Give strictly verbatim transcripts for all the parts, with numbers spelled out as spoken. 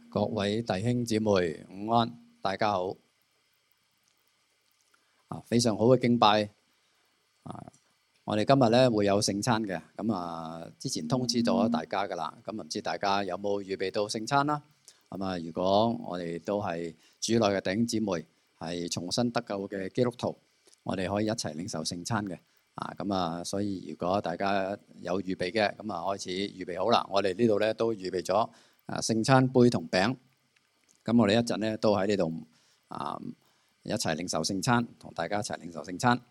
各位弟兄姊妹午安，大家好。啊，非常好嘅敬拜。啊，我哋今日咧會有聖餐嘅。咁啊，之前通知咗大家噶啦。咁唔知大家有冇預備到聖餐啦？咁啊，如果我哋都係主內嘅弟兄姊妹，係重新得救嘅基督徒，我哋可以一齊領受聖餐嘅。啊，咁啊，所以如果大家有預備嘅，咁啊開始預備好啦。我哋呢度咧都預備咗啊聖餐杯同餅。咁我哋一陣咧都喺呢度啊一齊領受聖餐，同大家一齊領受聖餐。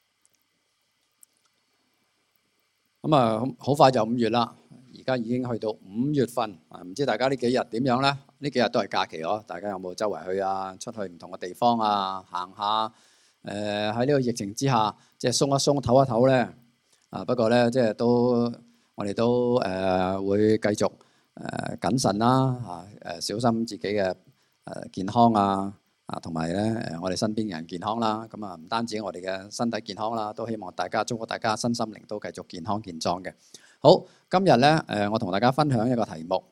咁啊，好快就五月啦，而家已經去到五月份啊，唔知大家呢幾日點樣咧？呢幾日都係假期哦，大家有冇周圍去啊？出去唔同嘅地方啊，行下？誒喺呢個疫情之下，即係鬆一鬆、唞一唞咧。啊，不過咧，即係都我哋都誒、呃、會繼續誒、呃、謹慎啦，嚇、呃、誒小心自己嘅誒、呃、健康啊，啊同埋咧誒我哋身邊嘅人健康啦。咁啊，唔單止我哋嘅身體健康啦，都希望大家祝福大家身心靈都繼續健康健壯嘅。好，今日咧誒我同大家分享一個題目。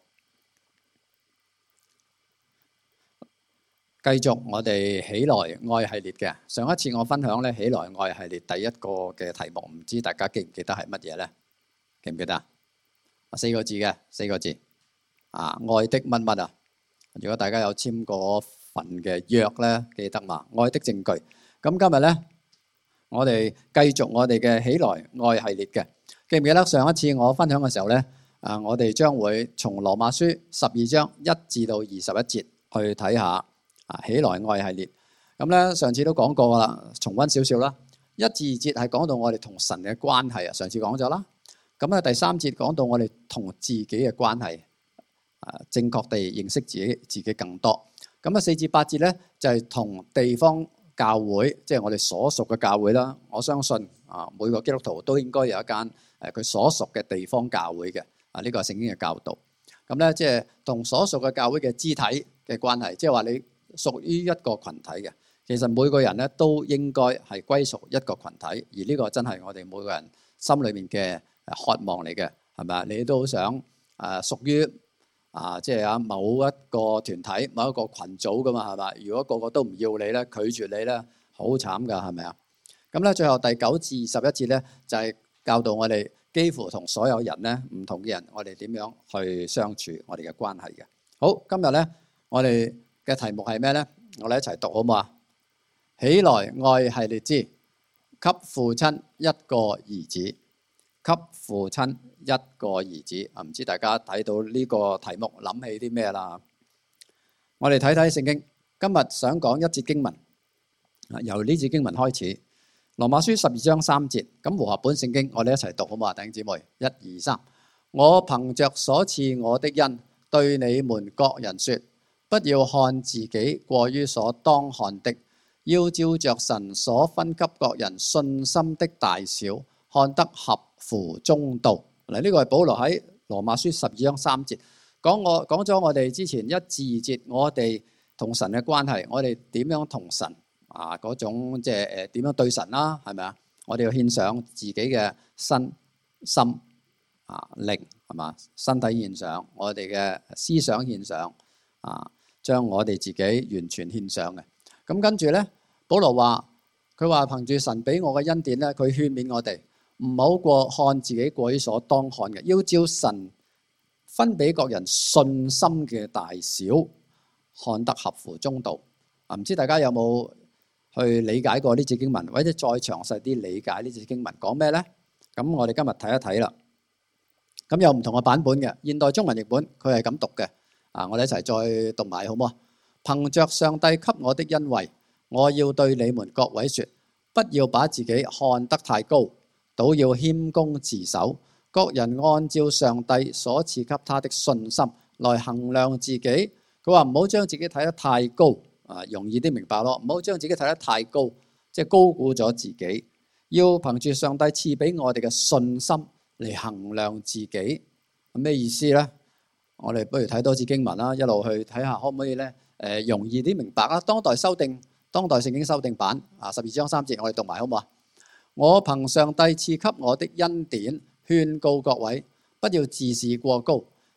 繼續我哋喜來愛系列嘅。上一次我分享咧喜來愛系列第一個嘅題目，唔知大家記唔記得係乜嘢咧？記唔記得啊？四個字嘅，四個字啊，愛的乜乜啊？如果大家有簽過份嘅約咧，記得嘛？愛的證據。咁今日咧，我哋繼續我哋嘅喜來愛系列嘅。記唔記得上一次我分享嘅時候咧？啊，我哋將會從羅馬書十二章一至到二十一節去睇下。啊，喜來愛系列，咁咧上次都講過啦，重溫少少啦。一至二節係講到我哋同神嘅關係啊，上次講咗啦。咁咧第三節講到我哋同自己嘅關係，啊，正確地認識自己自己更多。咁啊四至八節咧就係同地方教會，即係我哋所屬嘅教會啦。我相信啊每個基督徒都應該有一間誒佢所屬嘅地方教會嘅。啊呢個係聖經嘅教導。咁咧即係同所屬嘅教會嘅肢體嘅關係，即係話你屬於一個群體嘅，其實每個人咧都應該係歸屬一個群體，而呢個真係我哋每個人心裏面嘅渴望嚟嘅，係咪啊？你都好想誒屬於啊，即係啊某一個團體、某一個群組噶嘛，係咪？如果個個都唔要你咧，拒絕你咧，好慘噶，係咪啊？咁咧，最後第九至二十一節咧，就係教導我哋幾乎同所有人咧唔同嘅人，我哋點樣去相處我哋嘅關係嘅。好，今日咧我哋嘅題目係咩咧？我哋一齊讀好唔好啊？喜來愛系列之給父親一個兒子，給父親一個兒子啊！唔知大家睇到呢個題目諗起啲咩啦？我哋睇睇聖經，今日想講一節經文，由呢節經文開始，羅馬書十二章三節。咁和合本聖經，我哋一齊讀好唔好啊？弟兄姊妹，一二三，我憑着所賜我的恩，對你們各人說。不要看自己過於所當看的，要照着神所分給各人信心的大小，看得合乎中道。嗱，呢個係保羅喺羅馬書十二章三節講我講咗我哋之前一至二節，我哋同神嘅關係，我哋點樣同神啊嗰種即係誒點樣對神啦，係咪啊？我哋要獻上自己嘅身心啊靈係嘛，身體獻上，我哋嘅思想獻上啊。將我哋自己完全獻上嘅。咁跟住咧，保羅話佢話憑住神俾我嘅恩典咧，佢勸勉我哋唔好過看自己過於所當看嘅，要照神分俾各人信心嘅大小，看得合乎中道。啊，唔知大家有冇去理解過呢節經文，或者再詳細啲理解呢節經文講咩咧？咁我哋今日睇一睇啦。咁有唔同嘅版本嘅，現代中文譯本佢係咁讀嘅。啊！我哋一齊再讀埋好唔好啊？憑着上帝給我的恩惠，我要對你們各位說：不要把自己看得太高，倒要謙恭自守。各人按照上帝所賜給他的信心來衡量自己。佢話唔好將自己睇得太高，啊，容易啲明白咯。唔好將自己睇得太高，即係高估咗自己。要憑住上帝賜俾我哋嘅信心嚟衡量自己。咩意思呢？我哋不如睇多次經文啦，一路去睇下可唔可以咧？誒，容易啲明白啦。當代修訂，當代聖經修訂版啊，十二章三節，我哋讀埋好唔好啊？我憑上帝賜給我的恩典，勸告各位，不要自視過高，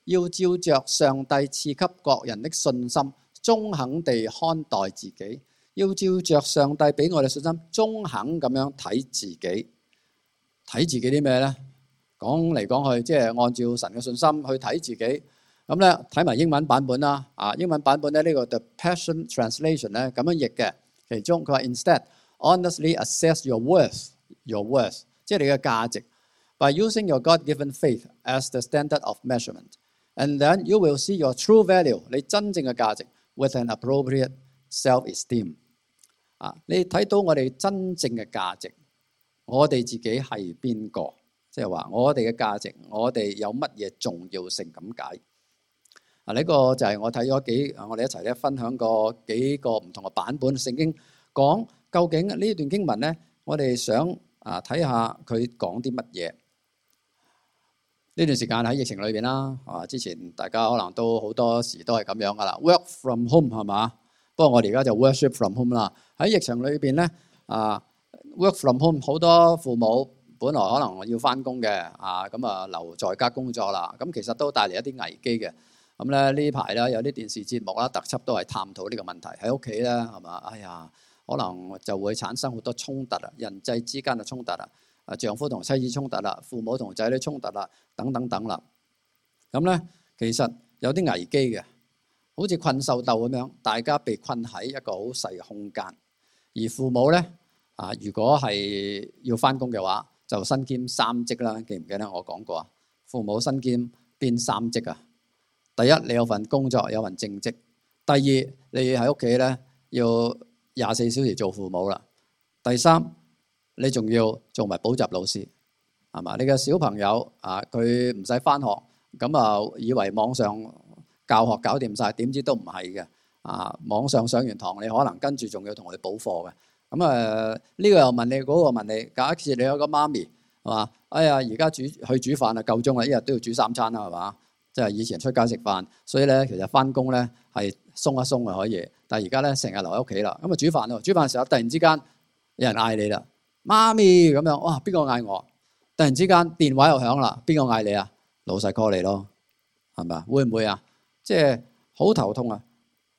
要照着上帝賜給各人的信心，中肯地看待自己。要照着上帝俾我哋信心，中肯咁樣睇自己。睇自己啲咩呢？講嚟講去，即係按照神嘅信心去睇自己。咁咧睇埋英文版本啦。啊，英文版本咧呢個 The Passion Translation 咧咁樣譯嘅。其中佢話 Instead, honestly assess your worth, your worth， 即係你嘅價值。By using your God-given faith as the standard of measurement, and then you will see your true value， 你真正嘅價值 with an appropriate self-esteem。啊，你睇到我哋真正嘅價值，我哋自己係邊個？即係話我哋嘅價值，我哋有乜嘢重要性咁解？啊，呢個就係我睇咗幾，我哋一齊咧分享過幾個唔同嘅版本聖經，講究竟呢段經文咧，我哋想啊睇下佢講啲乜嘢。呢段時間喺疫情裏邊啦，啊之前大家可能都好多時都係咁樣噶啦 ，work from home 係嘛？不過我哋而家就 worship from home 啦。喺疫情裏邊咧，啊 work from home 好多父母本來可能要翻工嘅，啊咁啊留在家工作啦。咁其實都帶嚟一啲危機嘅。咁咧呢排咧有啲電視節目啦、特輯都係探討呢個問題。喺屋企咧係嘛？哎呀，可能就會產生好多衝突啊，人際之間嘅衝突啊，啊丈夫同妻子衝突啦，父母同仔女衝突啦，等等等啦。咁咧其實有啲危機嘅。好似困獸鬥咁樣，大家被困喺一個好細嘅空間。而父母咧啊，如果係要翻工嘅話，就身兼三職啦。記唔記得我講過啊？父母身兼邊三職啊？第一，你有份工作，有份正職；第二，你喺屋企咧要廿四小時做父母啦；第三，你仲要做埋補習老師，係嘛？你嘅小朋友啊，佢唔使翻學，咁啊以為網上教學搞掂晒，點知都唔係嘅。啊，網上上完堂，你可能跟住仲要同佢補課嘅。咁啊，呢個又問你，嗰個問你。假設你有個媽咪係嘛？哎呀，而家煮去煮飯啊，夠鐘啦，一日都要煮三餐啦，係嘛？即係以前出街食飯，所以咧其實翻工咧係鬆一鬆就可以。但係而家咧成日留喺屋企啦。咁啊煮飯咯，煮飯嘅時候突然之間有人嗌你啦，媽咪咁樣。哇！邊個嗌我？突然之間電話又響啦，邊個嗌你啊？老細 call 你咯，係咪啊？會唔會啊？即係好頭痛啊！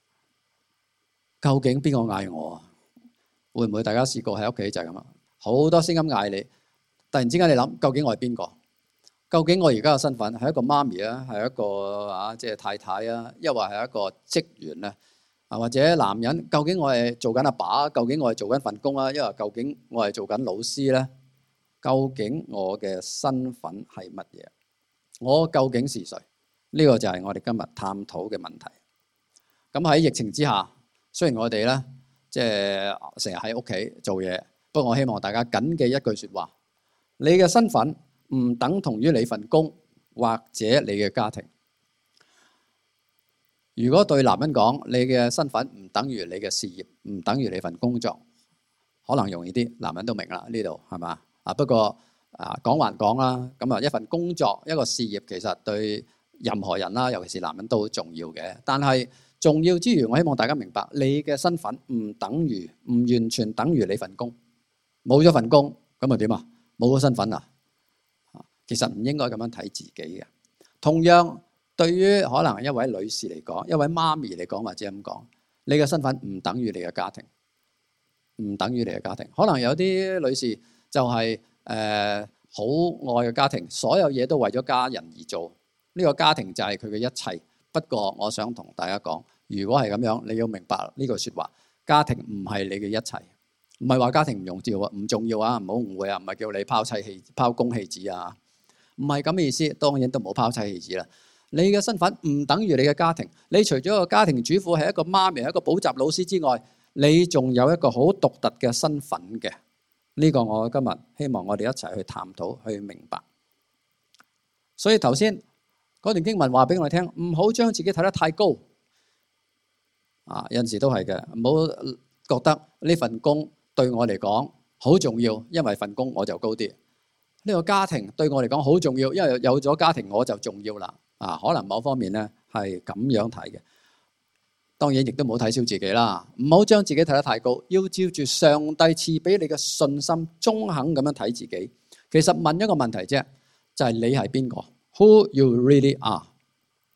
究竟邊個嗌我啊？會唔會大家試過喺屋企就係咁啊？好多聲音嗌你，突然之間你諗，究竟我係邊個？究竟我而家嘅身份係一個媽咪啊，係一個啊即係太太啊，抑或係一個職員咧？啊或者男人，究竟我係做緊阿爸？究竟我係做緊份工啊？抑或究竟我係做緊老師咧？究竟我嘅身份係乜嘢？我究竟是誰？呢個就係我哋今日探討嘅問題。咁喺疫情之下，雖然我哋咧即係成日喺屋企做嘢，不過我希望大家緊記一句説話：你嘅身份唔等同於你份工或者你嘅家庭。如果對男人講，你嘅身份唔等於你嘅事業，唔等於你份工作，可能容易啲，男人都明啦。呢度係嘛？啊不過啊講還講啦，咁啊一份工作一個事業其實對任何人啦，尤其是男人都好重要嘅。但係重要之餘，我希望大家明白，你嘅身份唔等於唔完全等於你份工。冇咗份工咁啊點啊？冇咗身份啊？其實唔應該咁樣睇自己嘅。同樣對於可能一位女士嚟講，一位媽咪嚟講，或者咁講，你嘅身份唔等於你嘅家庭，唔等於你嘅家庭。可能有啲女士就係誒好愛嘅家庭，所有嘢都為咗家人而做。呢個家庭就係佢嘅一切。不過我想同大家講，如果係咁樣，你要明白呢句説話：家庭唔係你嘅一切，唔係話家庭唔重要啊，唔重要啊，唔好誤會啊，唔係叫你拋妻棄拋公棄子啊，唔係咁嘅意思。當然都冇拋妻棄子啦。你嘅身份唔等於你嘅家庭。你除咗一個家庭主婦，係一個媽咪，係一個補習老師之外，你仲有一個好獨特嘅身份嘅。呢個我今日希望我哋一齊去探討，去明白。所以頭先嗰段經文話俾我哋聽，唔好將自己睇得太高。啊，有陣時都係嘅，唔好覺得呢份工對我嚟講好重要，因為份工我就高啲。呢個家庭對我嚟講好重要，因為有咗家庭我就重要啦。啊，可能某方面咧係咁樣睇嘅。當然亦都唔好睇小自己啦，唔好將自己睇得太高，要照住上帝賜俾你嘅信心，中肯咁樣睇自己。其實問一個問題啫，就係你係邊個？Who you really are？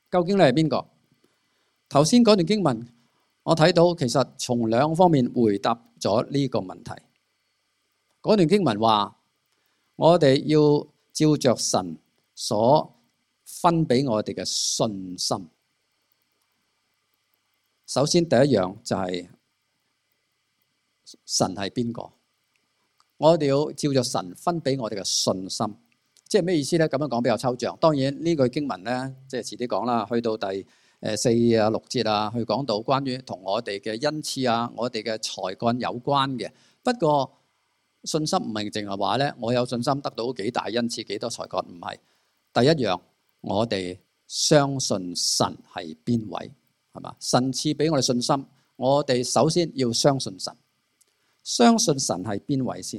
究竟你係邊個？頭先嗰段經文，我睇到其實從兩方面回答咗呢個問題。嗰段經文話，我哋要照着神所分俾我哋嘅信心。首先第一樣就係神係邊個？我哋要照着神分俾我哋嘅信心。即係咩意思咧？咁樣講比較抽象。當然呢句經文咧，即係遲啲講啦。去到第誒四啊六節啊，去講到關於同我哋嘅恩賜啊，我哋嘅才幹有關嘅。不過信心唔係淨係話咧，我有信心得到幾大恩賜、幾多才幹，唔係。第一樣，我哋相信神係邊位，係嘛？神賜俾我哋信心，我哋首先要相信神，相信神係邊位先。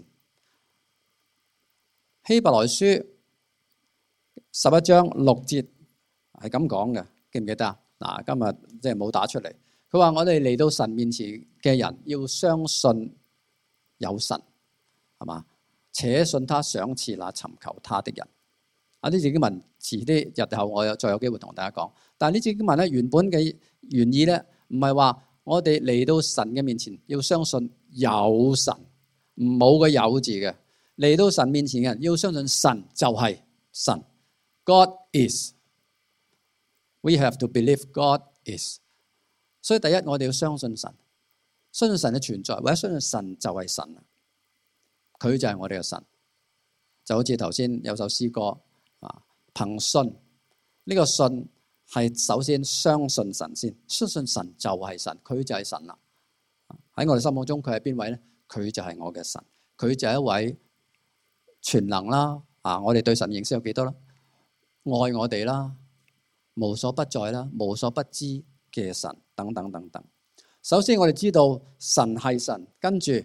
希伯來書十一章六節係咁講嘅，記唔記得啊？嗱，今日即係冇打出嚟。佢話我哋嚟到神面前嘅人要相信有神，係嘛？且信他賞賜那尋求他的人。啊，呢節經文遲啲日後我有再有機會同大家講。但係呢節經文咧，原本嘅原意咧，唔係話我哋嚟到神嘅面前要相信有神，唔冇個有字嘅。嚟到神面前嘅人要相信神就係神。God is. We have to believe God is. 所以第一，我哋要相信神，相信神嘅存在，或者相信神就係神，佢就係我哋嘅神。就好似頭先有首詩歌啊，憑信呢個信係首先相信神先，相信神就係神，佢就係神啦。喺我哋心目中，佢係邊位咧？佢就係我嘅神，佢就係一位全能啦。啊，我哋對神認識有幾多啦？愛我哋啦，無所不在啦，無所不知嘅神，等等等等。首先我哋知道神係神，跟住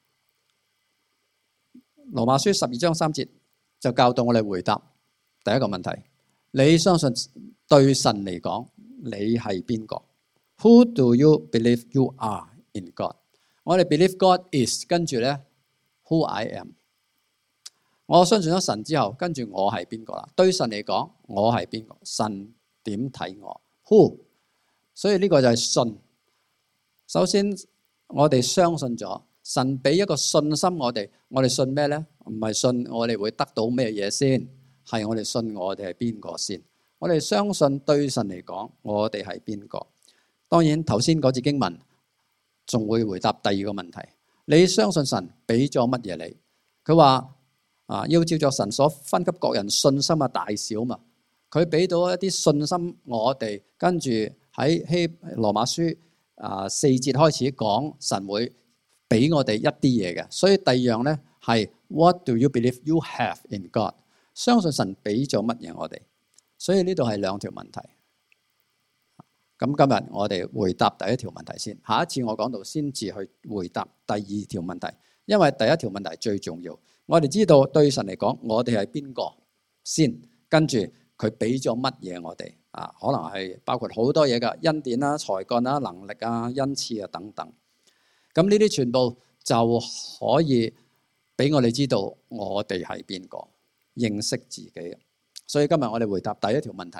羅馬書十二章三節就教導我哋回答第一個問題：你相信對神嚟講，你係邊個 ？Who do you believe you are in God？ 我哋 believe God is， 跟住咧 Who I am。我相信咗神之後，跟住我係邊個啦？對神嚟講，我係邊個？神點睇我 ？Who？ 所以呢個就係信。首先，我哋相信咗神俾一個信心我哋，我哋信咩咧？唔係信我哋會得到咩嘢先，係我哋信我哋係邊個先。我哋相信對神嚟講，我哋係邊個？當然頭先嗰節經文仲會回答第二個問題：你相信神俾咗乜嘢你？佢話。啊！要照着神所分給各人信心嘅大小嘛，佢俾到一啲信心我哋，跟住喺希羅馬書啊四節開始講神會俾我哋一啲嘢嘅，所以第二樣咧係 What do you believe you have in God？ 相信神俾咗乜嘢我哋，所以呢度係兩條問題。咁今日我哋回答第一條問題先，下一次我講到先至去回答第二條問題，因為第一條問題最重要。我哋知道對神嚟講，我哋係邊個先，跟住佢俾咗乜嘢我哋啊？可能係包括好多嘢噶，恩典啦、才幹啦、能力啊、恩賜啊等等。咁呢啲全部就可以俾我哋知道我哋係邊個，認識自己。所以今日我哋回答第一條問題。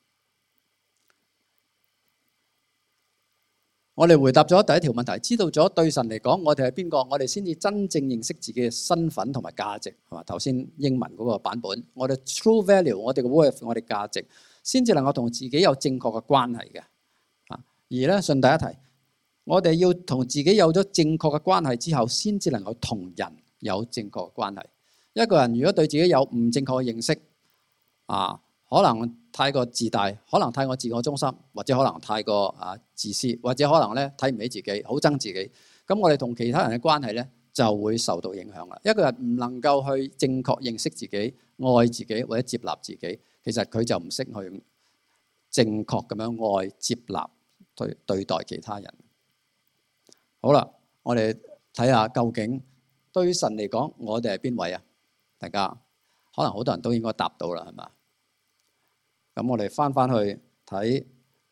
我哋回答咗第一條問題，知道咗對神嚟講，我哋係邊個，我哋先至真正認識自己嘅身份同埋價值，係嘛？頭先英文嗰個版本，我哋 true value， 我哋嘅 worth， 我哋價值，先至能夠同自己有正確嘅關係嘅。啊，而咧順帶一提，我哋要同自己有咗正確嘅關係之後，先至能夠同人有正確嘅關係。一個人如果對自己有唔正確嘅認識，啊，可能太過自大，可能太過自我中心，或者可能太過啊自私，或者可能咧睇唔起自己，好憎自己。咁我哋同其他人嘅關係咧就會受到影響啦。一個人唔能夠去正確認識自己、愛自己或者接納自己，其實佢就唔識去正確咁樣愛、接納對對待其他人。好啦，我哋睇下究竟對神嚟講，我哋係邊位啊？大家可能好多人都應該答到啦，係嘛？咁我哋翻翻去睇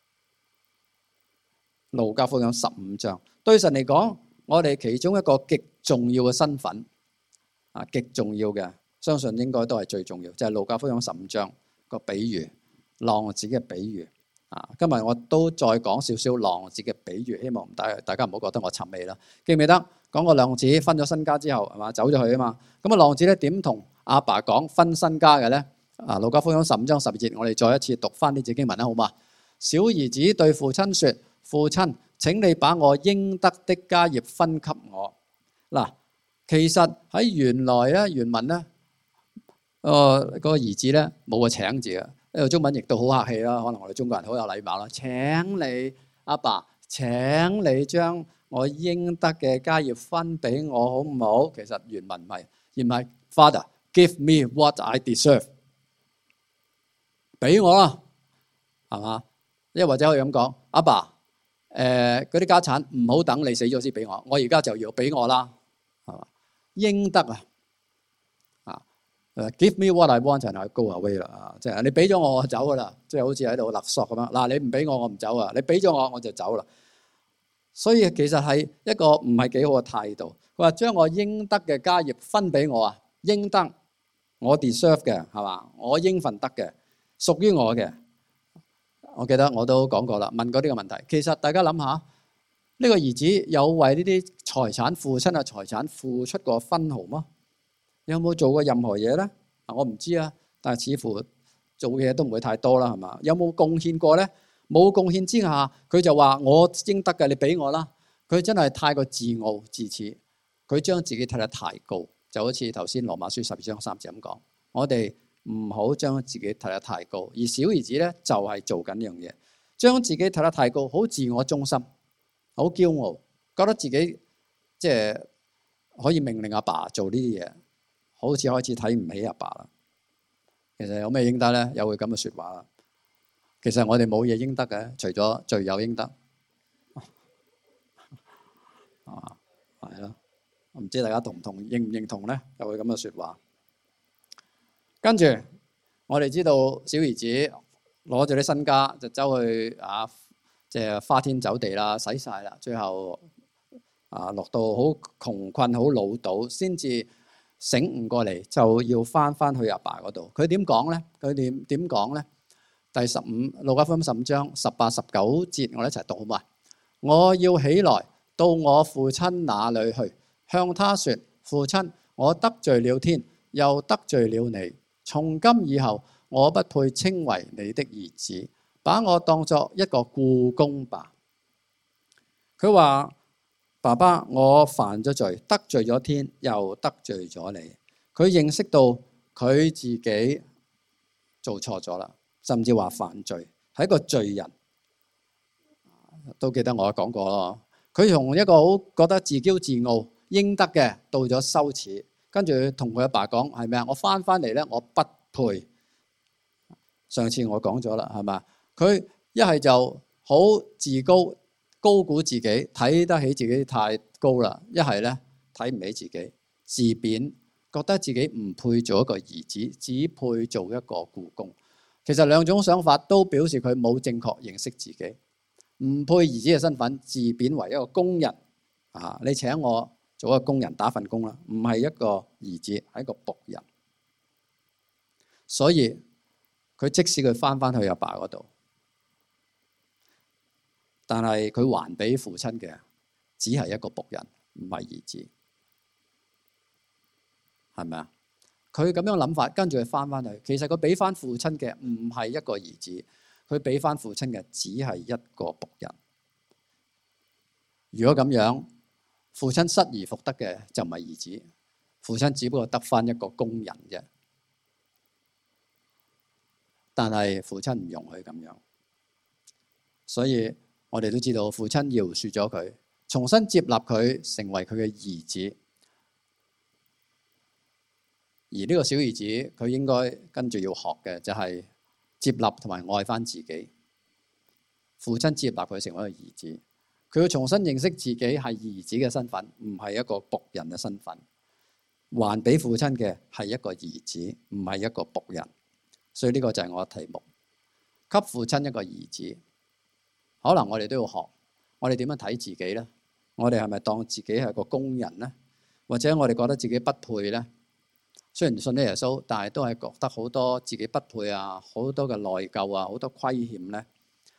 路加福音十五章，對神嚟講，我哋其中一個極重要嘅身份啊，極重要嘅，相信應該都係最重要，就係路加福音十五章個比喻，浪子嘅比喻啊，今日我都再講少少浪子嘅比喻，希望大大家唔好覺得我沉味啦。記唔記得講個浪子分咗身家之後係嘛，走咗去啊嘛？咁啊浪子咧點同阿爸講分身家嘅咧？啊，路加福音十五章十二節，我哋再一次讀翻呢節經文啦，好嘛？小兒子對父親說：父親，請你把我應得的家業分給我。嗱，其實喺原來咧原文咧，誒嗰個兒子咧冇個請字嘅。呢個中文譯到好客氣啦，可能我哋中國人好有禮貌啦。請你阿爸，請你將我應得嘅家業分俾我，好唔好？其實原文唔係，而唔係 Father give me what I deserve， 俾我啦，係嘛？即係或者可以咁講，阿爸，誒嗰啲家產唔好等你死咗先俾我，我而家就要俾我啦，係嘛？應得啊！Give me what I want and I go away 啦，即係你俾咗我，我走噶啦，即係好似喺度勒索咁樣。嗱，你唔俾我，我唔走啊！你俾咗我，我就走啦。所以其實係一個唔係幾好嘅態度。佢話將我應得嘅家業分俾我啊，應得我 deserve 嘅係嘛，我應份得嘅，屬於我嘅。我記得我都講過啦，問過呢個問題。其實大家諗下，呢個兒子有為呢啲財產、父親嘅財產付出過分毫嗎？有冇做過任何嘢咧？我唔知啊，但係似乎做嘅嘢都唔會太多啦，係嘛？有冇貢獻過咧？冇貢獻之下，佢就話我應得嘅，你俾我啦。佢真係太過自傲自恃，佢將自己睇得太高，就好似頭先羅馬書十二章三節咁講。我哋唔好將自己睇得太高，而小兒子咧就係做緊呢樣嘢，將自己睇得太高，好自我中心，好驕傲，覺得自己即係可以命令阿爸做呢啲嘢。好似開始睇唔起阿爸啦。其實有咩應得咧？有句咁嘅説話啦。其實我哋冇嘢應得嘅，除咗罪有應得。啊，係咯。唔知大家同唔同認唔認同咧？有句咁嘅説話。跟住我哋知道小兒子攞咗啲身家就走去啊，即係花天酒地啦，使晒啦，最後啊落到好窮困、好潦倒，先至醒悟過嚟，就要翻翻去阿爸嗰度。佢點講咧？佢點點講咧？第十五路加福音十五章十八十九節，我哋一齊讀好嘛？我要起來到我父親那裏去，向他說：父親，我得罪了天，又得罪了你。從今以後，我不配稱為你的兒子，把我當作一個僱工吧。佢話：爸爸，我犯咗罪，得罪咗天，又得罪咗你。佢認識到佢自己做錯咗啦，甚至話犯罪，係一個罪人。都記得我講過咯。佢從一個好覺得自驕自傲、應得嘅，到咗羞恥，跟住同佢阿爸講：係咪啊？我翻翻嚟咧，我不配。上次我講咗啦，係嘛？佢一係就好自高。高估自己，睇得起自己太高啦；一係咧睇唔起自己，自貶，覺得自己唔配做一個兒子，只配做一個僱工。其實兩種想法都表示佢冇正確認識自己，唔配兒子嘅身份，自貶為一個工人。啊，你請我做一個工人打份工啦，唔係一個兒子，係一個僕人。所以佢即使佢翻翻去阿爸嗰度，但係佢還俾父親嘅，只係一個僕人，唔係兒子，係咪啊？佢咁樣諗法，跟住佢翻翻去，其實佢俾翻父親嘅唔係一個兒子，佢俾翻父親嘅只係一個僕人。如果咁樣，父親失而復得嘅就唔係兒子，父親只不過得翻一個工人啫。但係父親唔容許咁樣，所以我哋都知道父親饒恕咗佢，重新接納佢成為佢嘅兒子。而呢個小兒子佢應該跟住要學嘅就係接納同埋愛翻自己。父親接納佢成為一個兒子，佢要重新認識自己係兒子嘅身份，唔係一個僕人嘅身份。還俾父親嘅係一個兒子，唔係一個僕人。所以呢個就係我嘅題目，給父親一個兒子。可能我哋都要學，我哋點樣睇自己呢？我哋係咪當自己係個工人呢？或者我哋覺得自己不配呢？雖然信咗耶穌，但係都係覺得好多自己不配啊，好多嘅內疚啊，好多虧欠呢。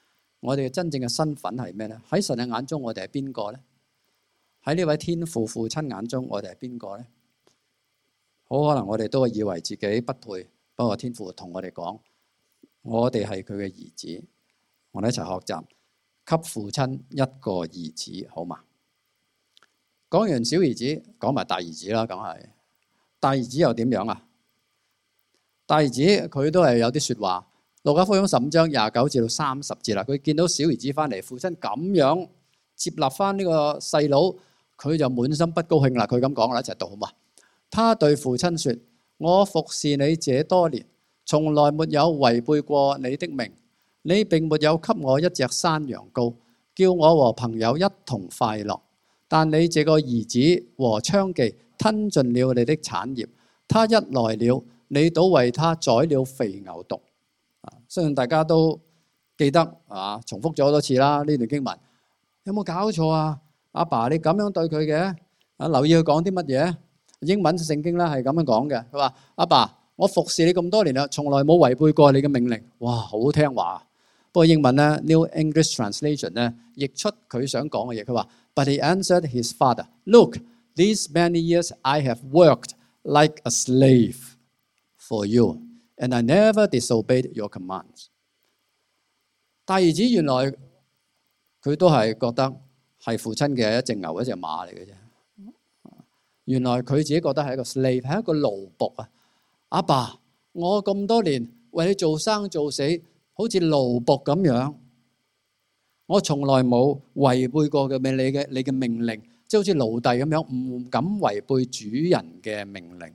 我哋嘅真正嘅身份係咩咧？喺神嘅眼中，我哋係邊個咧？喺呢位天父父親眼中，我哋係邊個咧？好可能我哋都以為自己不配，不過天父同我哋講，我哋係佢嘅兒子，我哋一齊學習，給父親一個兒子，好嘛？講完小兒子，講埋大兒子啦，梗係大兒子又點樣啊？大兒子佢都係有啲說話。路加福音十五章廿九至到三十節啦，佢見到小兒子翻嚟，父親咁樣接納翻呢個細佬，佢就滿心不高興啦。佢咁講啦，一齊讀好嘛？他對父親說：我服侍你這多年，從來沒有違背過你的命，你並沒有給我一隻山羊羔，叫我和朋友一同快樂。但你這個兒子和娼妓吞盡了你的產業，他一來了，你倒為他宰了肥牛犢。相信大家都記得啊，重複咗好多次啦。呢段經文有冇搞錯啊？阿爸，你咁樣對佢嘅啊？留意佢講啲乜嘢？英文聖經咧係咁樣講嘅。佢話：阿爸，我服侍你咁多年啦，從來冇違背過你嘅命令。哇，好聽話。不過英文咧 New English Translation 咧譯出佢想講嘅嘢。佢話：But he answered his father, Look, these many years I have worked like a slave for you.And I never disobeyed your commands。大兒子原來佢都係覺得係父親嘅一隻牛一隻馬嚟嘅啫。原來佢自己覺得係一個 slave， 係一個奴僕啊！阿爸，我咁多年為你做生做死，好似奴僕咁樣，我從來冇違背過嘅命你嘅你嘅命令，即係好似奴隸咁樣，唔敢違背主人嘅命令。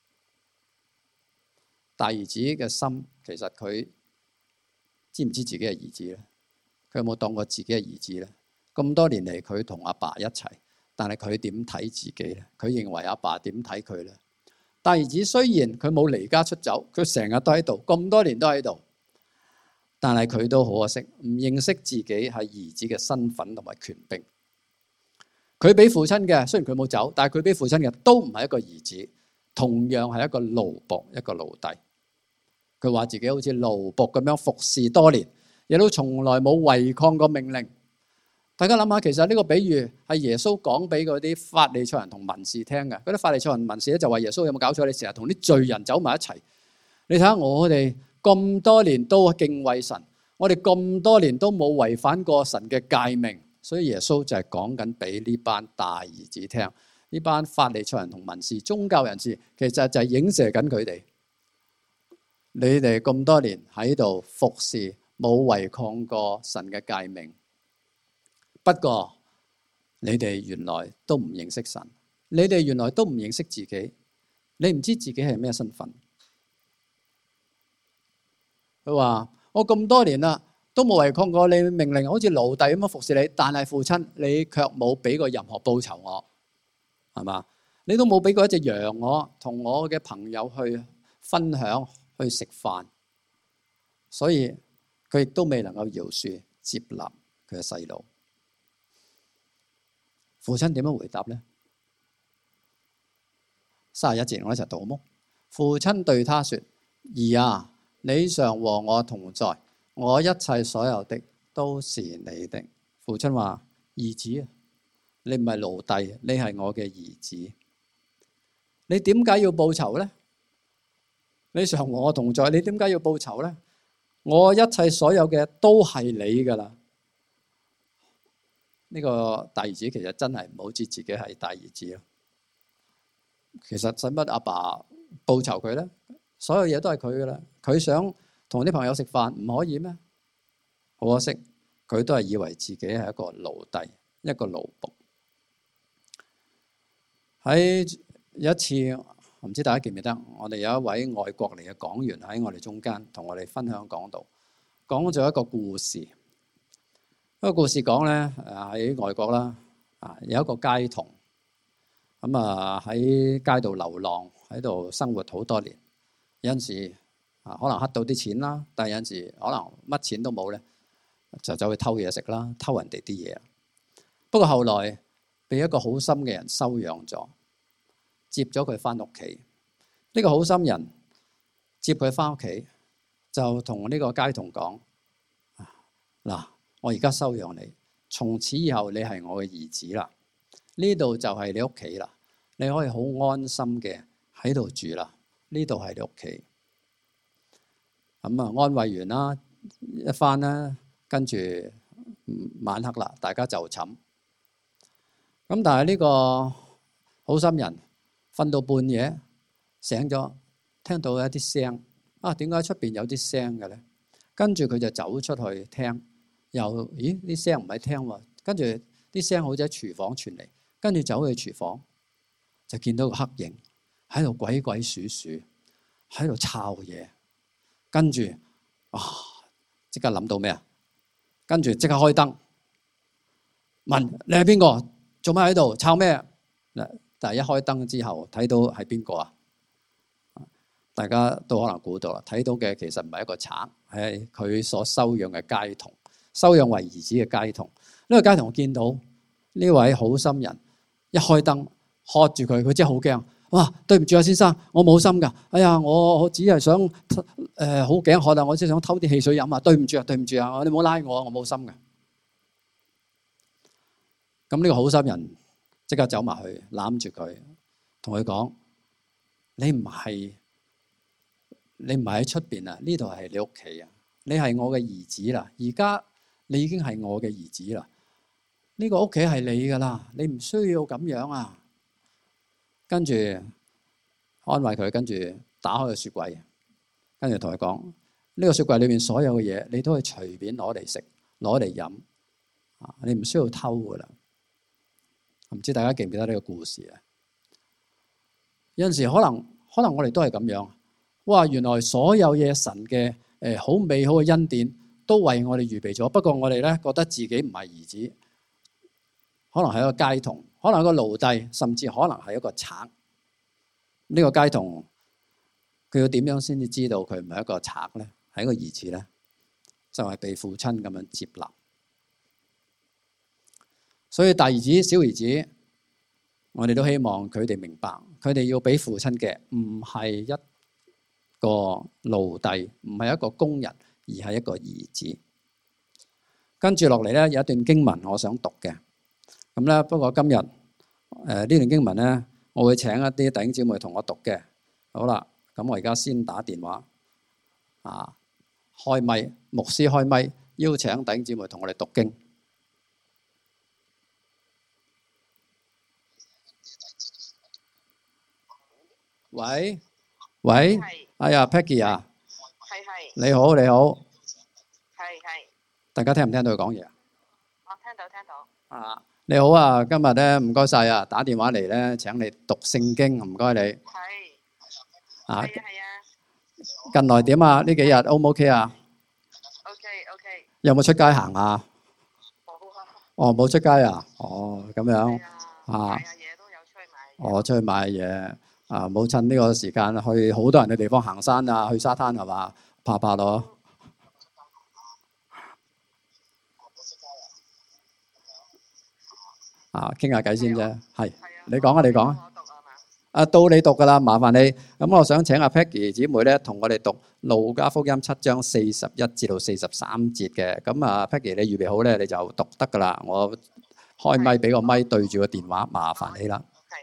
大兒子嘅心，其實佢知唔知自己係兒子咧？佢有冇當過自己係兒子咧？咁多年嚟，佢同阿爸一齊，但係佢點睇自己咧？佢認為阿爸點睇佢咧？大兒子雖然佢冇離家出走，佢成日都喺度，咁多年都喺度，但係佢都好可惜，唔認識自己係兒子嘅身份同埋權柄。佢俾父親嘅，雖然佢冇走，但係佢俾父親嘅都唔係一個兒子，同樣係一個奴僕，一個奴隸。佢話自己好似奴僕咁樣服侍多年，亦都從來冇違抗過命令。大家諗下，其實呢個比喻係耶穌講俾嗰啲法利賽人同文士聽嘅。嗰啲法利賽人文士咧就話：耶穌有冇搞錯？你成日同啲罪人走埋一齊。你睇下我哋咁多年都敬畏神，我哋咁多年都冇違反過神嘅誡命。所以耶穌就係講緊俾呢班大兒子聽，呢班法利賽人同文士宗教人士，其實就係影射緊佢哋。你哋咁多年喺度服侍，冇違抗過神嘅誡命。不過你哋原來都唔認識神，你哋原來都唔認識自己，你唔知自己係咩身份。佢話：我咁多年啦，都冇違抗過你命令，好似奴隸咁樣服侍你，但係父親你卻冇俾過任何報酬我，係嘛？你都冇俾過一隻羊我，同我嘅朋友去分享。去食飯，所以佢亦都未能夠饒恕接納佢嘅細路。父親點樣回答呢？三十一節，我一齊讀好冇？父親對他說：兒啊，你常和我同在，我一切所有的都是你的。父親話：兒子啊，你唔係奴隸，你係我嘅兒子。你點解要報仇呢？你常和我同在，你點解要報仇呢？我一切所有嘅都係你噶啦。呢個大兒子其實真係唔好知自己係大兒子咯。其實使乜阿爸報仇佢呢？所有嘢都係佢噶啦。佢想同啲朋友食飯，唔可以咩？好可惜，佢都係以為自己係一個奴隸，一個奴僕。喺有一次。唔知大家記唔記得，我哋有一位外國嚟嘅講員喺我哋中間同我哋分享講道，講咗一個故事。一個故事講咧，誒喺外國啦，啊有一個街童，咁啊喺街度流浪，喺度生活好多年。有陣時啊可能乞到啲錢啦，但係有陣時可能乜錢都冇咧，就走去偷嘢食啦，偷人哋啲嘢。不過後來被一個好心嘅人收養咗。接咗佢翻屋企，呢個好心人接佢翻屋企，就同呢個街童講：嗱， 我而家收養你，從此以後你係我嘅兒子啦。呢度就係你屋企啦，你可以好安心嘅喺度住啦。呢度係你屋企。咁啊，安慰完啦，一番啦，跟住晚黑啦，大家就寢。咁但係呢個好心人瞓到半夜醒咗，聽到一啲聲啊，點解出邊有啲聲嘅咧？跟住佢就走出去聽，又咦啲聲唔係聽喎，跟住啲聲好似喺廚房傳嚟，跟住走去廚房就見到個黑影喺度鬼鬼祟祟喺度抄嘢，跟住啊即刻諗到咩啊？跟住即刻開燈問你係邊個？做咩喺度抄咩？嗱，但係一開燈之後睇到係邊個啊？大家都可能估到啦，睇到嘅其實唔係一個賊，係佢所收養嘅街童，收養為兒子嘅街童。呢個街童見到呢位好心人一開燈喝住佢，佢真係好驚。哇！對唔住啊，先生，我冇心㗎。哎呀，我我只係想誒好頸渴啊，我只係想偷啲汽水飲啊。對唔住啊，對唔住啊，你唔好拉我，我冇心㗎。咁呢個好心人即刻走埋去攬住佢，同佢講：你唔係你唔係喺出邊啊，呢度係你屋企啊，你係我嘅兒子啦。而家你已經係我嘅兒子啦，呢個屋企係你噶啦，你唔需要咁樣啊。跟住安慰佢，跟住打開個雪櫃，跟住同佢講：呢個雪櫃裏面所有嘅嘢，你都可以隨便攞嚟食，攞嚟飲啊，你唔需要偷噶啦。唔知大家記唔記得呢個故事啊？有陣時可能可能我哋都係咁樣，哇！原來所有嘢神嘅誒好美好嘅恩典都為我哋預備咗，不過我哋咧覺得自己唔係兒子，可能係一個街童，可能係一個奴隸，甚至可能係一個賊。呢個街童佢要點樣先至知道佢唔係一個賊咧，係一個兒子咧？就係被父親咁樣接納。所以大兒子、小兒子，我哋都希望佢哋明白，佢哋要俾父親嘅唔係一個奴隸，唔係一個工人，而係一個兒子。跟住落嚟咧，有一段經文我想讀嘅。咁咧，不過今日誒呢段經文咧，我會請一啲弟兄姊妹同我讀嘅。好啦，咁我而家先打電話啊，開咪，牧師開咪，邀請弟兄姊妹同我哋讀經。喂喂，哎呀 Peggy 啊，係係，你好你好，係係，大家聽唔聽到佢講嘢啊？我聽到聽到。啊，你好啊，今日咧唔該晒啊，打電話嚟咧請你讀聖經，唔該你。係。啊係啊。近來點啊？呢幾日 O 唔 OK 啊 ？OK OK。有冇出街行啊？冇啊。哦，冇出街啊？哦，咁樣啊。買下嘢都有出去買。哦，出去買嘢。啊！冇趁呢個時間去好多人嘅地方行山啊，去沙灘係嘛，爬爬咯。啊，傾下偈先啫。係，你講啊，你講啊。啊，到你讀噶啦，麻煩你。咁我想請阿 Peggy 姊妹咧，同我哋讀路加福音七章四十一至到四十三節嘅。咁啊 ，Peggy 你預備好咧，你就讀得噶啦。我開咪俾個咪對住個電話，麻煩你啦。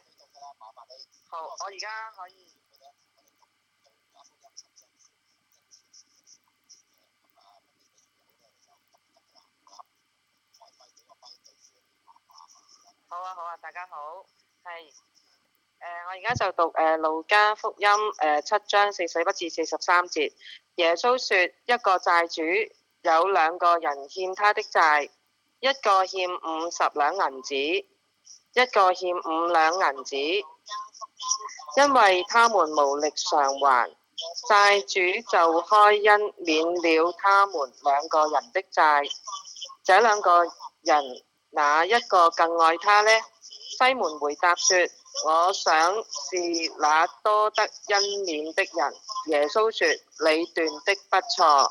我而家可以。好啊好啊，大家好，係誒、呃，我而家就讀誒、呃、路加福音誒、呃、七章四十一至四十三節。耶穌說：一個債主有兩個人欠他的債，一個欠五十兩銀子，一個欠五兩銀子。因為他們無力償還，債主就開恩免了他們兩個人的債。這兩個人哪一個更愛他呢？西門回答說：我想是那多得恩免的人。耶穌說：你斷的不錯。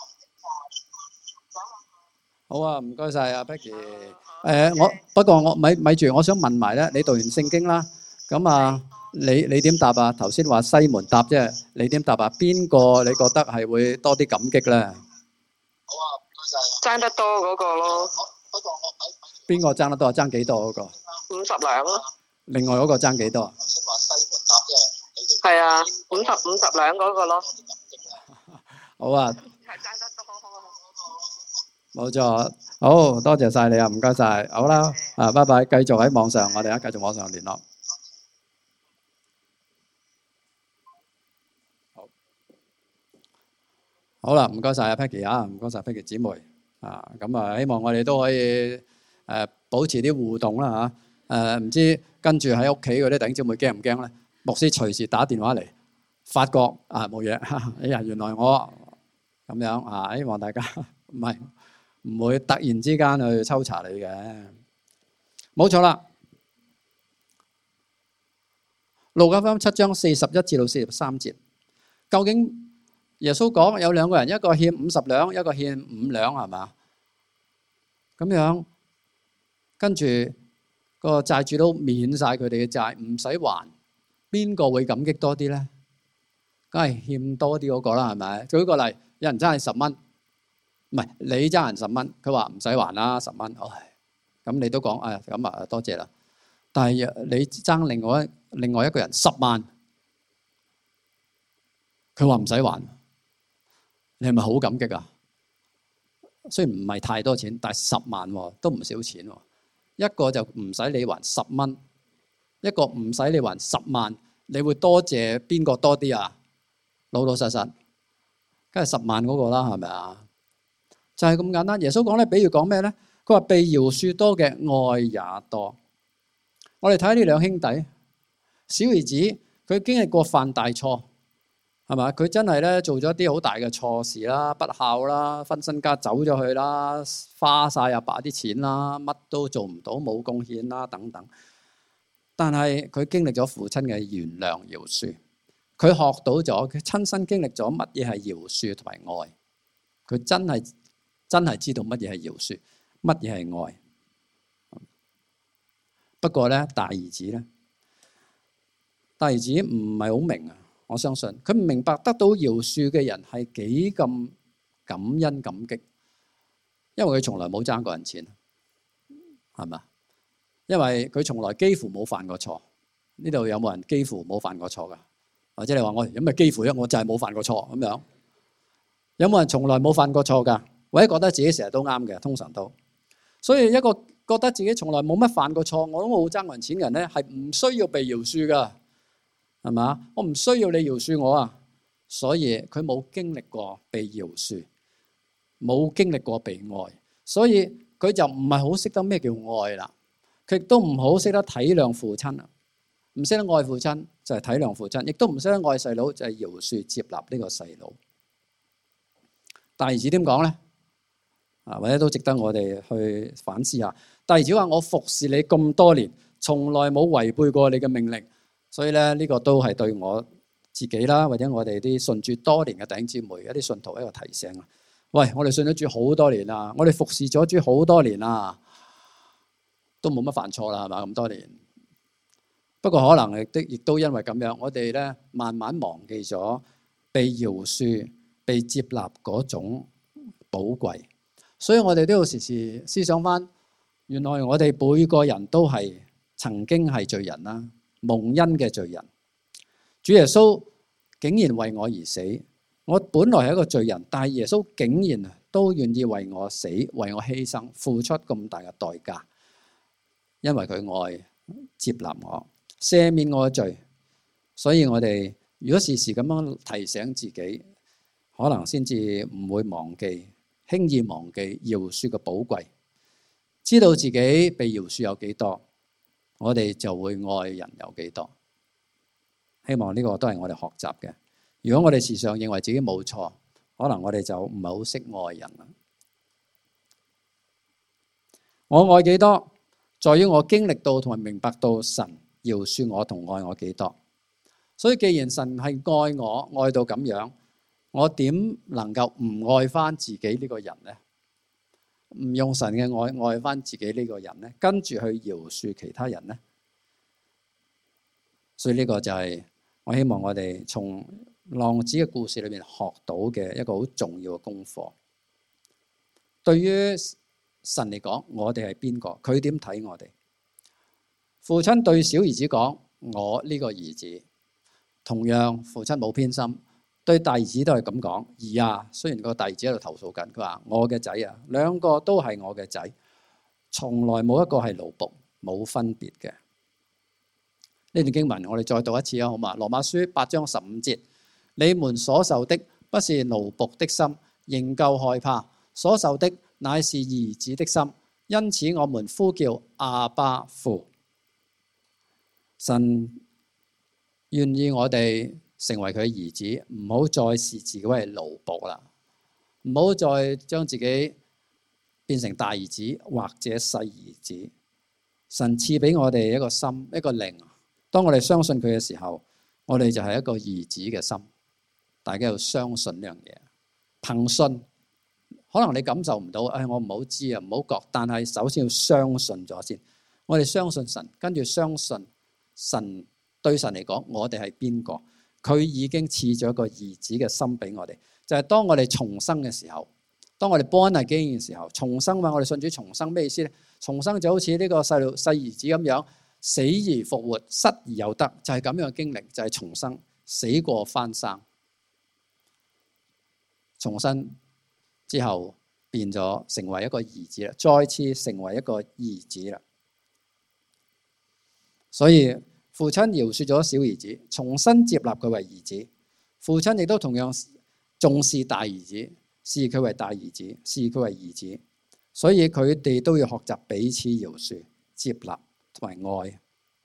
好啊，唔該晒阿 Becky。誒，我不過我咪咪住，我想問埋咧，你讀完聖經啦，咁啊，你你點答啊？頭先話西門答啫，你點答啊？邊個你覺得係會多啲感激咧？好啊，唔該爭得多嗰個咯。 邊個爭得多啊？爭幾多嗰個？ 五十兩咯。 另外嗰個爭幾多啊？ 係啊，五十五十兩嗰個咯。 好啊。 係爭得多。 冇錯，好多謝晒你啊，唔該晒。好啦，啊，拜拜，繼續喺網上，我哋啊繼續網上聯絡。好，好啦，唔該晒啊 Peggy 啊，唔該晒 Peggy 姊妹啊，咁啊，希望我哋都可以誒保持啲互動啦嚇。誒唔知跟住喺屋企嗰啲弟兄姊妹驚唔驚咧？牧師隨時打電話嚟，發覺啊冇嘢，哎呀原來我咁樣啊，希望大家唔係。唔會突然之間去抽查你嘅，冇錯啦。路加福音七章四十一至到四十三節，究竟耶穌講有兩個人，一個欠五十兩，一個欠五兩，係嘛？咁樣跟住個債主都免晒佢哋嘅債，唔使還，邊個會感激多啲咧？梗係欠多啲嗰個啦，係咪？舉個例，有人爭係十蚊。唔係你爭人十蚊，佢話唔使還啦十蚊，唉，咁你都講，哎咁啊多謝啦。但係你爭另外一另外一個人十萬，佢話唔使還，你係咪好感激啊？雖然唔係太多錢，但係十萬都唔少錢喎。一個就唔使你還十蚊，一個唔使你還十萬，你會多謝邊個多啲啊？老老實實，梗係十萬嗰個啦，係咪啊？就係咁簡單。耶穌講咧，比喻講咩咧？佢話被饒恕多嘅愛也多。我哋睇呢兩兄弟，小兒子佢經歷過犯大錯，係嘛？佢真係咧做咗啲好大嘅錯事啦，不孝啦，分身家走咗去啦，花晒阿爸啲錢啦，乜都做唔到，冇貢獻啦等等。但係佢經歷咗父親嘅原諒饒恕，佢學到咗，佢親身經歷咗乜嘢係饒恕同埋愛，佢真係。真係知道乜嘢係饒恕，乜嘢係愛。不過咧，大兒子咧，大兒子唔係好明啊。我相信佢唔明白得到饒恕嘅人係幾咁感恩感激，因為佢從來冇爭過人錢，係嘛？因為佢從來幾乎冇犯過錯。呢度有冇人幾乎冇犯過錯噶？或者你話我有咩幾乎咧？我就係冇犯過錯咁樣。有冇人從來冇犯過錯噶？或者覺得自己成日都啱嘅，通常都，所以一個覺得自己從來冇乜犯過錯，我都冇爭人錢嘅人咧，係唔需要被饒恕噶，係嘛？我唔需要你饒恕我啊，所以佢冇經歷過被饒恕，冇經歷過被愛，所以佢就唔係好識得咩叫愛啦。佢亦都唔好識得體諒父親啊，唔識得愛父親就係體諒父親，亦都唔識得愛細佬就係饒恕接納呢個細佬。大兒子點講咧？啊，或者都值得我哋去反思下。大兒子話：我服侍你咁多年，從來冇違背過你嘅命令，所以咧呢個都係對我自己啦，或者我哋啲信主多年嘅弟兄姊妹一啲信徒一個提醒啊！喂，我哋信咗主好多年啦，我哋服侍咗主好多年啦，都冇乜犯錯啦，係嘛？咁多年，不過可能亦都亦都因為咁樣，我哋咧慢慢忘記咗被饒恕、被接納嗰種寶貴。所以我哋都要時時思想翻，原來我哋每個人都係曾經係罪人啦，蒙恩嘅罪人。主耶穌竟然為我而死，我本來係一個罪人，但係耶穌竟然都願意為我死，為我犧牲，付出咁大嘅代價，因為佢愛接納我，赦免我嘅罪。所以我哋如果時時咁樣提醒自己，可能先至唔會忘記。輕易忘記饒恕嘅寶貴，知道自己被饒恕有幾多，我哋就會愛人有幾多。希望呢個都係我哋學習嘅。如果我哋時常認為自己冇錯，可能我哋就唔係好識愛人啦。我愛幾多，在於我經歷到同埋明白到神饒恕我同愛我幾多。所以既然神係愛我，愛到咁樣，我點能夠唔愛翻自己呢個人呢？唔用神嘅愛愛翻自己呢個人呢？跟住去饒恕其他人呢？所以呢個就係我希望我哋從浪子嘅故事裏面學到嘅一個好重要嘅功課。 對於神嚟講，我哋係邊個？佢點睇我哋？父親對小兒子講：我呢個兒子。同樣，父親冇偏心，對大兒子都係咁講。兒啊，雖然個大兒子喺度投訴緊，佢話：我嘅仔啊，兩個都係我嘅仔，從來冇一個係奴僕，冇分別嘅。呢段經文我哋再讀一次啊，好嘛？羅馬書八章十五節：你們所受的不是奴僕的心，仍舊害怕；所受的乃是兒子的心，因此我們呼叫阿爸父。神願意我哋成為佢嘅兒子，唔好再視自己為奴僕啦，唔好再將自己變成大兒子或者細兒子。神賜俾我哋一個心，一個靈。當我哋相信佢嘅時候，我哋就係一個兒子嘅心。大家要相信呢樣嘢，憑信。可能你感受唔到，哎，我唔好知啊，唔好覺。但係首先要相信咗先。我哋相信神，跟住相信神。對神嚟講，我哋係邊個？佢已經賜咗一個兒子嘅心俾我哋。就係當我哋重生嘅時候，當我哋 born again嘅時候，重生嘛，我哋信主重生咩意思咧？重生就好似呢個細路細兒子咁樣，死而復活，失而又得，就係咁樣嘅經歷，就係重生，死過翻生，重生之後變咗成為一個兒子啦，再次成為一個兒子啦。所以父親饒恕咗小兒子，重新接納佢為兒子。父親亦都同樣重視大兒子，視佢為大兒子，視佢為兒子。所以佢哋都要學習彼此饒恕、接納同埋愛。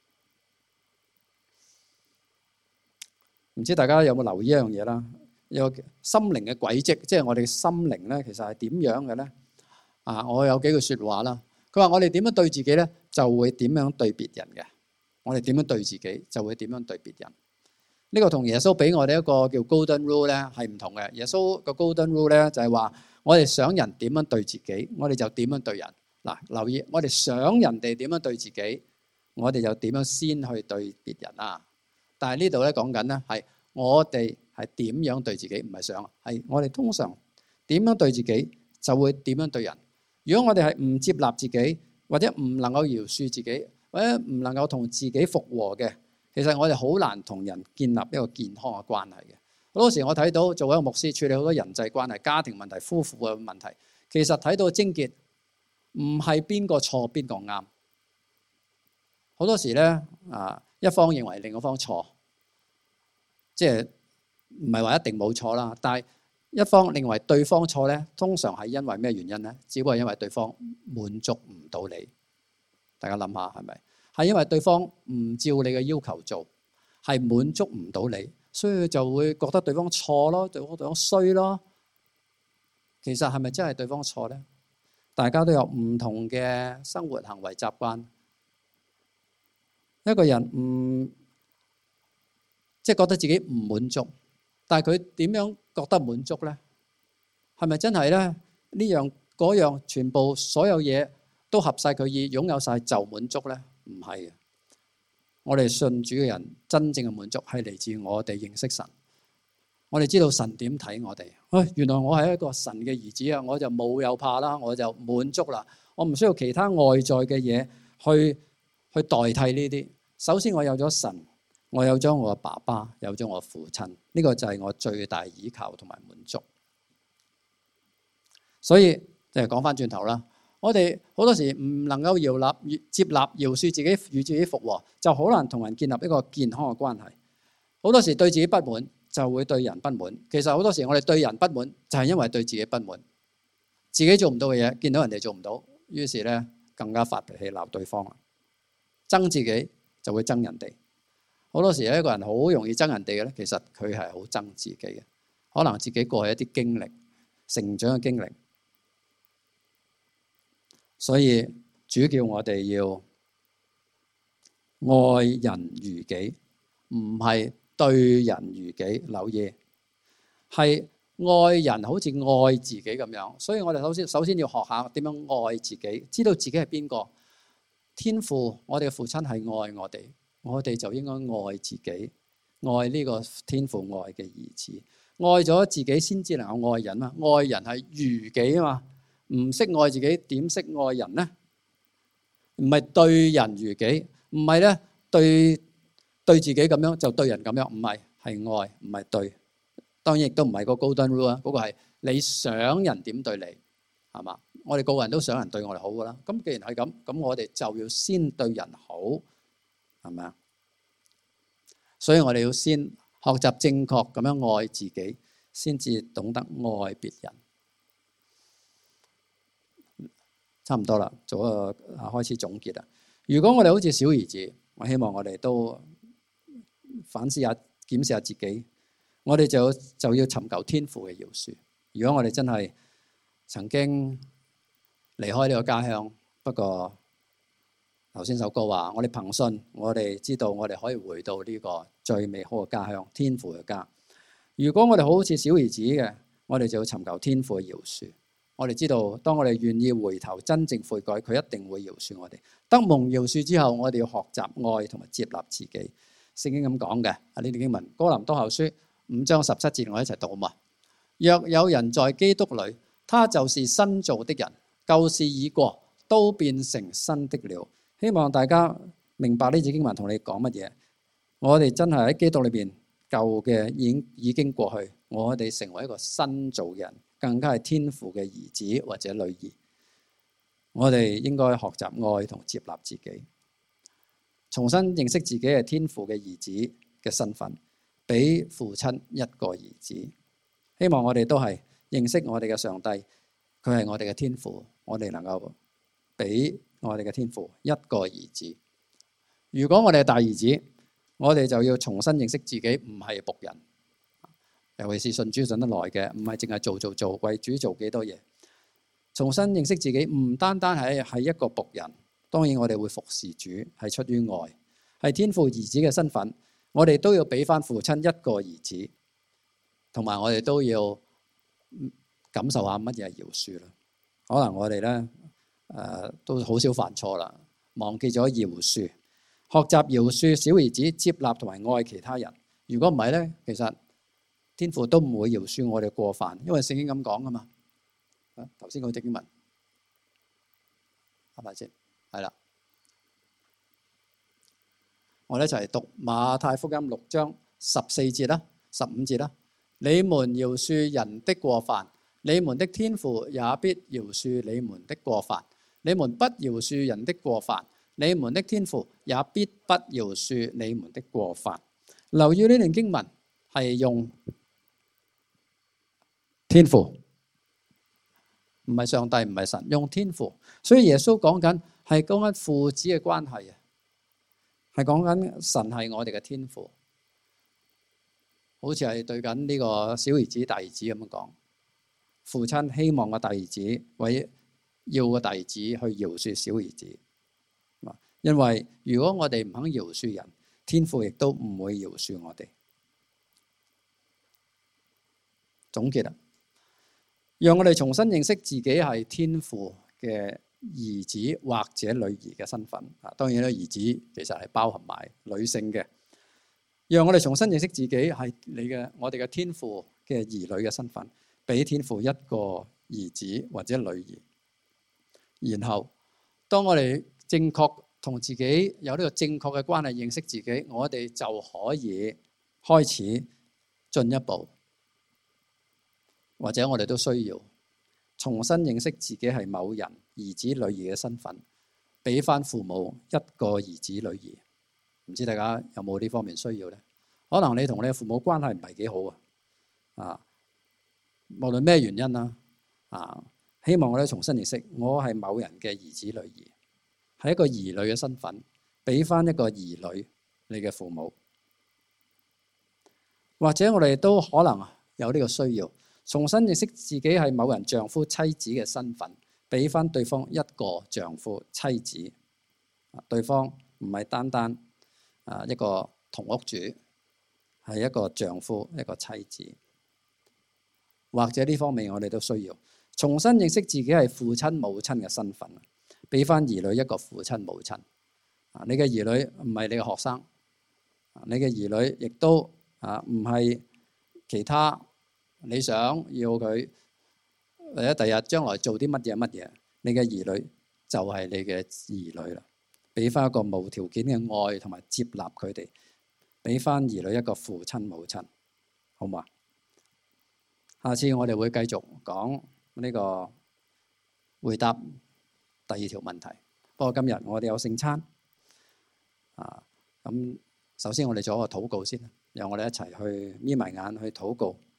唔知大家有冇留意一樣嘢啦？有心靈嘅軌跡，即係我哋嘅心靈咧，其實係點樣嘅咧？啊，我有幾句説話啦。佢話：我哋點樣對自己咧，就會點樣對別人嘅。我哋點樣對自己，就會點樣對別人。呢個同耶穌俾我哋一個叫 Golden Rule 咧係唔同嘅。耶穌個 Golden Rule 咧就係話，我哋想人點樣對自己，我哋就點樣對人。嗱，留意，我哋想人哋點樣對自己，我哋就點樣先去對別人啊。但係呢度咧講緊咧係我哋係點樣對自己，唔係想，係我哋通常點樣對自己就會點樣對人。如果我哋係唔接納自己，或者唔能夠饒恕自己，或者唔能夠同自己復和嘅，其實我哋好難同人建立一個健康嘅關係嘅。好多時我睇到做一個牧師處理好多人際關係、家庭問題、夫婦嘅問題，其實睇到症結唔係邊個錯邊個啱。好多時咧啊，一方認為另一方錯，即係唔係話一定冇錯啦。但係一方認為對方錯咧，通常係因為咩原因咧？只不過係因為對方滿足唔到你。大家諗下係咪？係因為對方唔照你嘅要求做，係滿足唔到你，所以就會覺得對方錯咯，對方對方衰咯。其實係咪真係對方錯咧？大家都有唔同嘅生活行為習慣。一個人唔即係覺得自己唔滿足，但係佢點樣覺得滿足咧？係咪真係咧？呢樣嗰樣全部所有嘢都合晒佢意，擁有晒就滿足咧？唔係嘅。我哋信主嘅人真正嘅滿足係嚟自我哋認識神。我哋知道神點睇我哋。哎，原來我係一個神嘅兒子啊！我就冇有怕啦，我就滿足啦。我唔需要其他外在嘅嘢去去代替呢啲。首先我有咗神，我有咗我嘅爸爸，有咗我父親，呢個就係我最大依靠同埋滿足。所以就係講翻轉頭啦。我哋好多時唔能夠饒納、接納、饒恕自己與自己復和，就好難同人建立一個健康嘅關係。好多時對自己不滿，就會對人不滿。其實好多時我哋對人不滿，就係因為對自己不滿。自己做唔到嘅嘢，見到人哋做唔到，於是咧更加發脾氣鬧對方啦。憎自己就會憎人哋。好多時一個人好容易憎人哋嘅咧，其實佢係好憎自己嘅。可能自己過去一啲經歷、成長嘅經歷。所以主叫我哋要愛人如己，唔係對人如己。留意係愛人好似愛自己咁樣。所以我哋首先首先要學下點樣愛自己，知道自己係邊個。天父，我哋嘅父親係愛我哋，我哋就應該愛自己，愛呢個天父愛嘅兒子。愛咗自己先至能夠愛人啊！愛人係如己啊嘛。 唔識愛自己，點識愛人呢？唔係對人如己，唔係咧對對自己咁樣就對人咁樣，唔係，係愛，唔係對。當然亦都唔係個 golden rule 啊，嗰個係你想人點對你，係嘛？我哋個個人都想人對我哋好噶啦。咁既然係咁，咁我哋就要先對人好，係咪啊？所以我哋要先學習正確咁樣愛自己，先至懂得愛別人。差唔多啦，做一個開始總結啦。如果我哋好似小兒子，我希望我哋都反思下、檢視下自己。我哋就就要尋求天父嘅饒恕。如果我哋真係曾經離開呢個家鄉，不過頭先首歌話，我哋憑信，我哋知道我哋可以回到呢個最美好嘅家鄉，天父嘅家。如果我哋好似小兒子嘅，我哋就要尋求天父嘅饒恕。我哋知道，當我哋願意回頭真正悔改，佢一定會饒恕我哋。得蒙饒恕之後，我哋要學習愛同埋接納自己。聖經咁講嘅啊，呢啲經文，哥林多後書五章十七節，我一齊讀嘛。若有人在基督裏，他就是新造的人，舊事已過，都變成新的了。希望大家明白呢節經文同你講乜嘢。我哋真係喺基督裏邊，舊嘅已經已經過去，我哋成為一個新造嘅人，更加係天父嘅兒子或者女兒。我哋應該學習愛同接納自己，重新認識自己係天父嘅兒子嘅身份，俾父親一個兒子。希望我哋都係認識我哋嘅上帝，佢係我哋嘅天父，我哋能夠俾我哋嘅天父一個兒子。如果我哋係大兒子，我哋就要重新認識自己唔係僕人，尤其是信主信得耐嘅，唔係淨係做做做，為主做幾多嘢。重新認識自己唔單單係係一個僕人，當然我哋會服侍主，係出於愛，係天父兒子嘅身份，我哋都要俾翻父親一個兒子，同埋我哋都要感受下乜嘢係饒恕啦。可能我哋咧誒都好少犯錯啦，忘記咗饒恕，學習饒恕小兒子，接納同埋愛其他人。如果唔係咧，其實天父都唔會饒恕我哋過犯，因為聖經咁講噶嘛。頭先嗰隻經文係咪先？係啦，我哋一齊讀馬太福音六章十四節啦，十五節啦。你們饒恕人的過犯，你們的天父也必饒恕你們的過犯；你們不饒恕人的過犯，你們的天父也必不饒恕你們的過犯。留意呢段經文係用天父，唔係上帝，唔係神，用天父。所以耶穌講緊係講緊父子嘅關係啊，係講緊神係我哋嘅天父，好似係對緊呢個小兒子大兒子咁樣講。父親希望個大兒子為要個大兒子去饒恕小兒子，因為如果我哋唔肯饒恕人，天父亦都唔會饒恕我哋。總結啦，讓我哋重新認識自己係天父嘅兒子或者女兒嘅身份。啊，當然啦，兒子其實係包含埋女性嘅。讓我哋重新認識自己係你嘅我哋嘅天父嘅兒女嘅身份，俾天父一個兒子或者女兒。然後，當我哋正確同自己有呢個正確嘅關係，認識自己，我哋就可以開始進一步。或者我哋都需要重新認識自己係某人兒子女兒嘅身份，俾翻父母一個兒子女兒。唔知大家有冇呢方面需要呢？可能你同你嘅父母關係唔係幾好啊，啊，無論咩原因啦，啊，希望我哋重新認識，我係某人嘅兒子女兒，係一個兒女嘅身份，俾翻一個兒女你嘅父母。或者我哋都可能有呢個需要。重新認識自己係某人丈夫妻子嘅身份，俾翻對方一個丈夫妻子。對方唔係單單啊一個同屋主，係一個丈夫一個妻子。或者呢方面我哋都需要重新認識自己係父親母親嘅身份，俾翻兒女一個父親母親。啊，你嘅兒女唔係你嘅學生，你嘅兒女亦都啊唔係其他。你想要佢或者第日將來做啲乜嘢乜嘢，你嘅兒女就係你嘅兒女啦。俾翻一個無條件嘅愛同埋接納佢哋，俾翻兒女一個父親母親，好嘛？下次我哋會繼續講呢個回答第二條問題。不過今日我哋有聖餐啊，咁首先我哋做一個禱告先，讓我哋一齊去眯埋眼去禱告。